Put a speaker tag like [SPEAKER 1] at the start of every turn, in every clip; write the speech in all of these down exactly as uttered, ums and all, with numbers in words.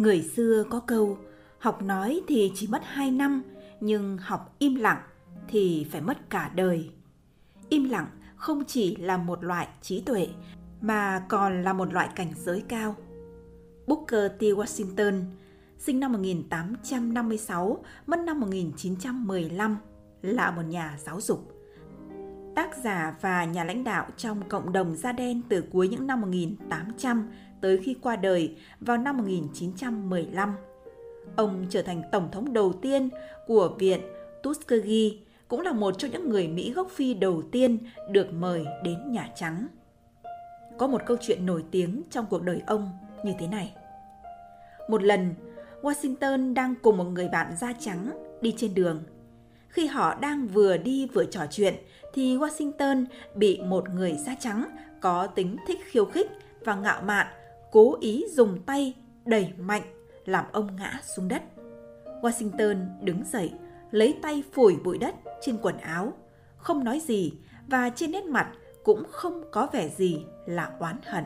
[SPEAKER 1] Người xưa có câu, học nói thì chỉ mất hai năm, nhưng học im lặng thì phải mất cả đời. Im lặng không chỉ là một loại trí tuệ, mà còn là một loại cảnh giới cao. Booker T. Washington, sinh năm một nghìn tám trăm năm mươi sáu, mất năm một nghìn chín trăm mười lăm, là một nhà giáo dục, tác giả và nhà lãnh đạo trong cộng đồng da đen từ cuối những năm một nghìn tám trăm tới khi qua đời vào năm một nghìn chín trăm mười lăm. Ông trở thành tổng thống đầu tiên của Viện Tuskegee, cũng là một trong những người Mỹ gốc Phi đầu tiên được mời đến Nhà Trắng. Có một câu chuyện nổi tiếng trong cuộc đời ông như thế này. Một lần, Washington đang cùng một người bạn da trắng đi trên đường. Khi họ đang vừa đi vừa trò chuyện, thì Washington bị một người da trắng có tính thích khiêu khích và ngạo mạn cố ý dùng tay đẩy mạnh, làm ông ngã xuống đất. Washington đứng dậy, lấy tay phủi bụi đất trên quần áo, không nói gì và trên nét mặt cũng không có vẻ gì là oán hận.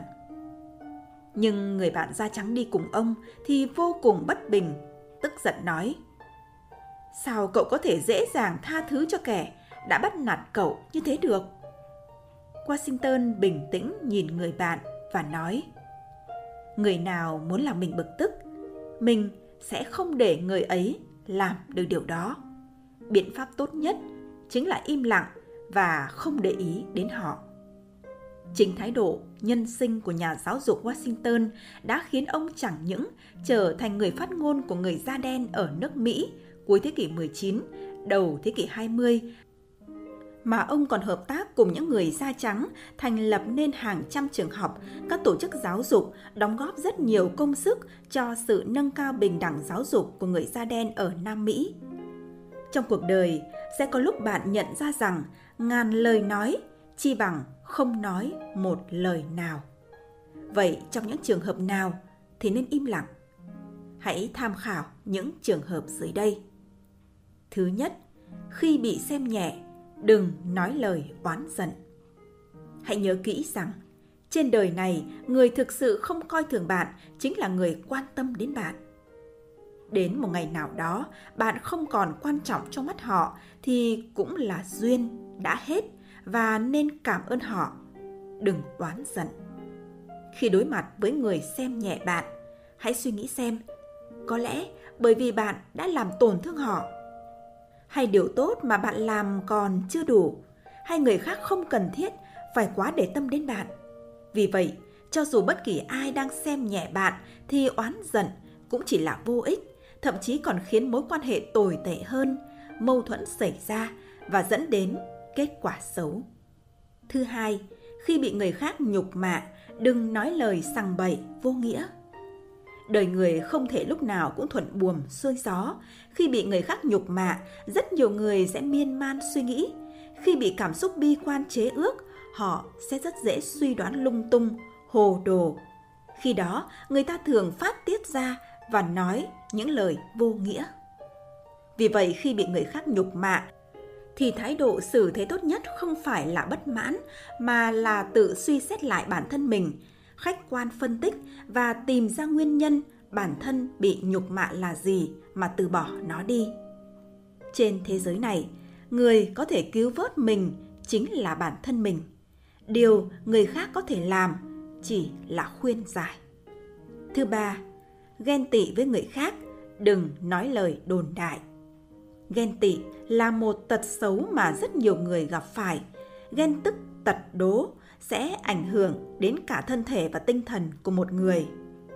[SPEAKER 1] Nhưng người bạn da trắng đi cùng ông thì vô cùng bất bình, tức giận nói: "Sao cậu có thể dễ dàng tha thứ cho kẻ đã bắt nạt cậu như thế được?" Washington bình tĩnh nhìn người bạn và nói: "Người nào muốn làm mình bực tức, mình sẽ không để người ấy làm được điều đó. Biện pháp tốt nhất chính là im lặng và không để ý đến họ." Chính thái độ nhân sinh của nhà giáo dục Washington đã khiến ông chẳng những trở thành người phát ngôn của người da đen ở nước Mỹ cuối thế kỷ mười chín, đầu thế kỷ hai mươi, mà ông còn hợp tác cùng những người da trắng thành lập nên hàng trăm trường học, các tổ chức giáo dục, đóng góp rất nhiều công sức cho sự nâng cao bình đẳng giáo dục của người da đen ở Nam Mỹ. Trong cuộc đời, sẽ có lúc bạn nhận ra rằng ngàn lời nói chi bằng không nói một lời nào. Vậy trong những trường hợp nào thì nên im lặng? Hãy tham khảo những trường hợp dưới đây. Thứ nhất, khi bị xem nhẹ, đừng nói lời oán giận. Hãy nhớ kỹ rằng, trên đời này, người thực sự không coi thường bạn chính là người quan tâm đến bạn. Đến một ngày nào đó, bạn không còn quan trọng trong mắt họ thì cũng là duyên đã hết và nên cảm ơn họ. Đừng oán giận. Khi đối mặt với người xem nhẹ bạn, hãy suy nghĩ xem, có lẽ bởi vì bạn đã làm tổn thương họ, hay điều tốt mà bạn làm còn chưa đủ, hay người khác không cần thiết phải quá để tâm đến bạn. Vì vậy, cho dù bất kỳ ai đang xem nhẹ bạn thì oán giận cũng chỉ là vô ích, thậm chí còn khiến mối quan hệ tồi tệ hơn, mâu thuẫn xảy ra và dẫn đến kết quả xấu. Thứ hai, khi bị người khác nhục mạ, đừng nói lời sằng bậy vô nghĩa. Đời người không thể lúc nào cũng thuận buồm xuôi gió. Khi bị người khác nhục mạ, rất nhiều người sẽ miên man suy nghĩ. Khi bị cảm xúc bi quan chế ước, họ sẽ rất dễ suy đoán lung tung, hồ đồ. Khi đó, người ta thường phát tiết ra và nói những lời vô nghĩa. Vì vậy, khi bị người khác nhục mạ, thì thái độ xử thế tốt nhất không phải là bất mãn, mà là tự suy xét lại bản thân mình, khách quan phân tích và tìm ra nguyên nhân bản thân bị nhục mạ là gì mà từ bỏ nó đi. Trên thế giới này, người có thể cứu vớt mình chính là bản thân mình. Điều người khác có thể làm chỉ là khuyên giải. Thứ ba, ghen tị với người khác, đừng nói lời đồn đại. Ghen tị là một tật xấu mà rất nhiều người gặp phải. Ghen tức tật đố sẽ ảnh hưởng đến cả thân thể và tinh thần của một người.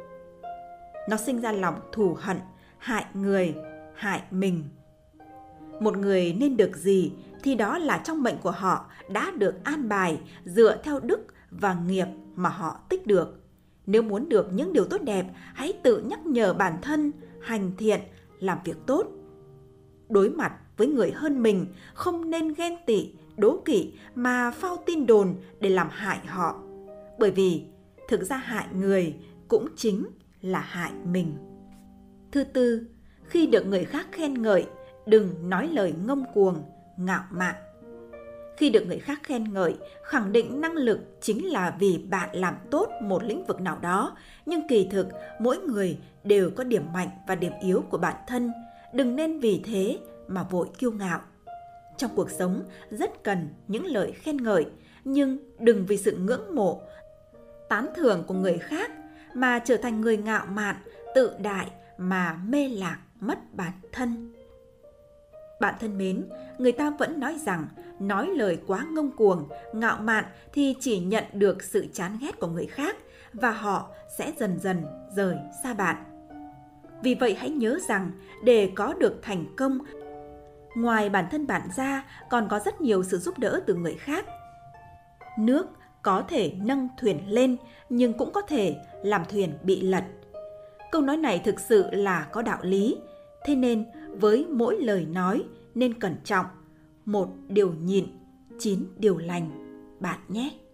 [SPEAKER 1] Nó sinh ra lòng thù hận, hại người, hại mình. Một người nên được gì thì đó là trong mệnh của họ đã được an bài dựa theo đức và nghiệp mà họ tích được. Nếu muốn được những điều tốt đẹp, hãy tự nhắc nhở bản thân hành thiện, làm việc tốt. Đối mặt với người hơn mình, không nên ghen tị, đố kỵ mà phao tin đồn để làm hại họ. Bởi vì thực ra hại người cũng chính là hại mình. Thứ tư, khi được người khác khen ngợi, đừng nói lời ngông cuồng, ngạo mạn. Khi được người khác khen ngợi, khẳng định năng lực chính là vì bạn làm tốt một lĩnh vực nào đó, nhưng kỳ thực mỗi người đều có điểm mạnh và điểm yếu của bản thân, đừng nên vì thế mà vội kiêu ngạo. Trong cuộc sống rất cần những lời khen ngợi, nhưng đừng vì sự ngưỡng mộ, tán thưởng của người khác mà trở thành người ngạo mạn, tự đại mà mê lạc mất bản thân. Bạn thân mến, người ta vẫn nói rằng nói lời quá ngông cuồng, ngạo mạn thì chỉ nhận được sự chán ghét của người khác và họ sẽ dần dần rời xa bạn. Vì vậy hãy nhớ rằng để có được thành công, ngoài bản thân bạn ra còn có rất nhiều sự giúp đỡ từ người khác. Nước có thể nâng thuyền lên nhưng cũng có thể làm thuyền bị lật. Câu nói này thực sự là có đạo lý, thế nên với mỗi lời nói nên cẩn trọng, một điều nhịn, chín điều lành bạn nhé.